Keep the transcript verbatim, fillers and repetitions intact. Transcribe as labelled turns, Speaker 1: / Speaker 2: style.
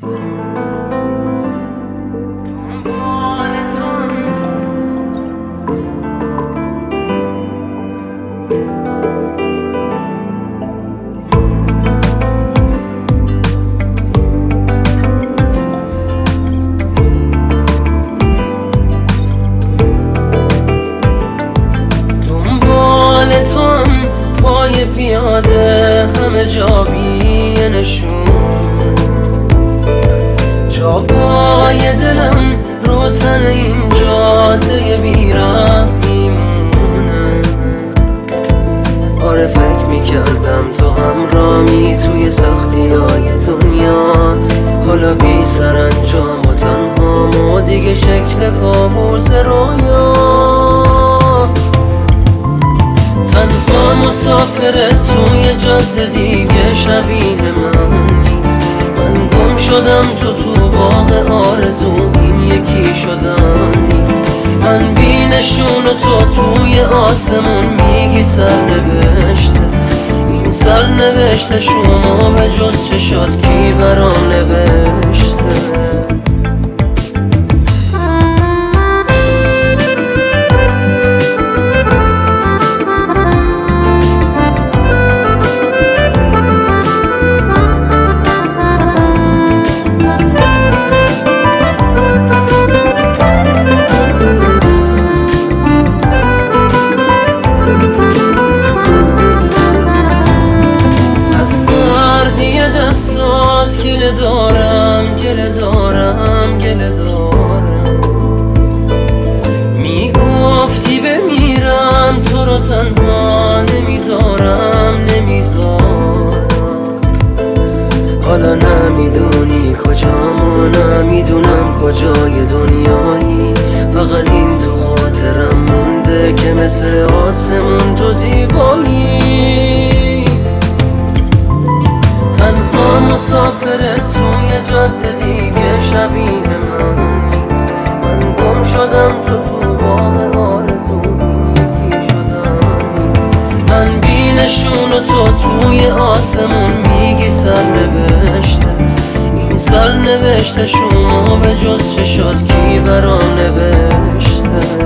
Speaker 1: پای پیاده همه جا بی نشون، جا پای دلم رو تن این جاده بی‌رحم میمونه. آره فکر میکردم تو همراهی توی سختی های دنیا، حالا بی سرانجام و تنها و دیگه شکل کابوس رویا. تنها مسافره توی جاده دیگه شبیه من نیست. من گم شدم تو تو باغ آرزو، این یکی شدن نیست. من بی نشون و تو توی آسمون میگی سرنوشته. این سرنوشته شما به جز چشات کی برا نوشته؟ گله دارم گله دارم گله دارم، میگفتی بمیرم تو رو تنها نمیذارم نمیذارم. حالا نمیدونی کجام و نمیدونم کجای دنیایی، فقط این تو خاطرم مونده که مثل آسمون تو زیبایی. تنها مسافره توی جاده دیگه شبیه من نیست. من گم شدم تو تو باغ آرزو، یکی شدم نیست. من بی نشون و تو توی آسمون میگی سرنوشته. این سرنوشته شما به جز چشات کی برا نوشته؟